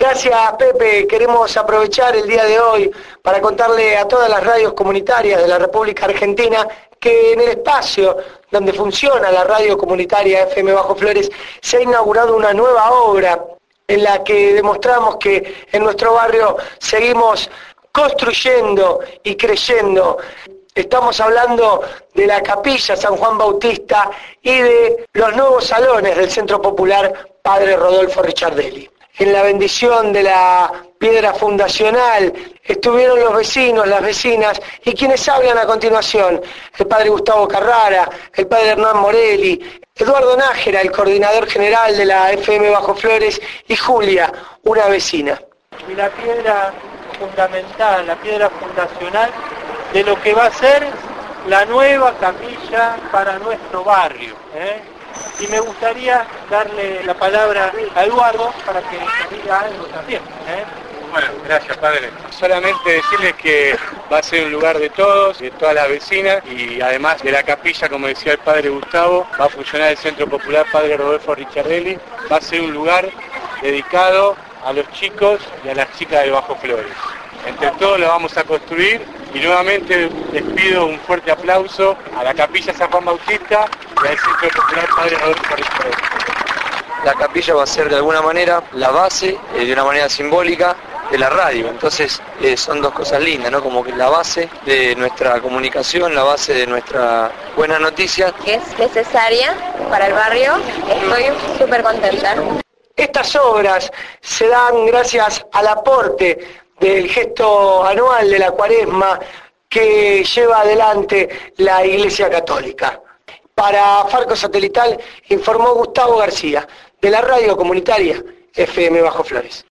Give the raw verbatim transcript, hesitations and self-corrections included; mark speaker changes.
Speaker 1: Gracias, Pepe. Queremos aprovechar el día de hoy para contarle a todas las radios comunitarias de la República Argentina que en el espacio donde funciona la radio comunitaria F M Bajo Flores se ha inaugurado una nueva obra en la que demostramos que en nuestro barrio seguimos construyendo y creyendo. Estamos hablando de la Capilla San Juan Bautista y de los nuevos salones del Centro Popular Padre Rodolfo Ricciardelli. En la bendición de la piedra fundacional estuvieron los vecinos, las vecinas y quienes hablan a continuación: el padre Gustavo Carrara, el padre Hernán Morelli, Eduardo Nájera, el coordinador general de la F M Bajo Flores, y Julia, una vecina.
Speaker 2: Y la piedra fundamental, la piedra fundacional de lo que va a ser la nueva capilla para nuestro barrio, ¿eh? Y me gustaría darle la palabra a Eduardo para que diga algo también, ¿eh?
Speaker 3: Bueno, gracias, padre. Solamente decirles que va a ser un lugar de todos, de todas las vecinas, y además de la capilla, como decía el padre Gustavo, va a funcionar el Centro Popular Padre Rodolfo Ricciardelli. Va a ser un lugar dedicado a los chicos y a las chicas de Bajo Flores. Entre todos lo vamos a construir y nuevamente les pido un fuerte aplauso a la Capilla San Juan Bautista y al Centro Popular Padre Rodolfo Ricciardelli.
Speaker 4: La capilla va a ser de alguna manera la base, eh, de una manera simbólica, de la radio. Entonces eh, son dos cosas lindas, ¿no? Como que la base de nuestra comunicación, la base de nuestra buena noticia.
Speaker 5: Que es necesaria para el barrio. Estoy súper contenta.
Speaker 1: Estas obras se dan gracias al aporte del gesto anual de la Cuaresma que lleva adelante la Iglesia Católica. Para Farco Satelital informó Gustavo García, de la radio comunitaria F M Bajo Flores.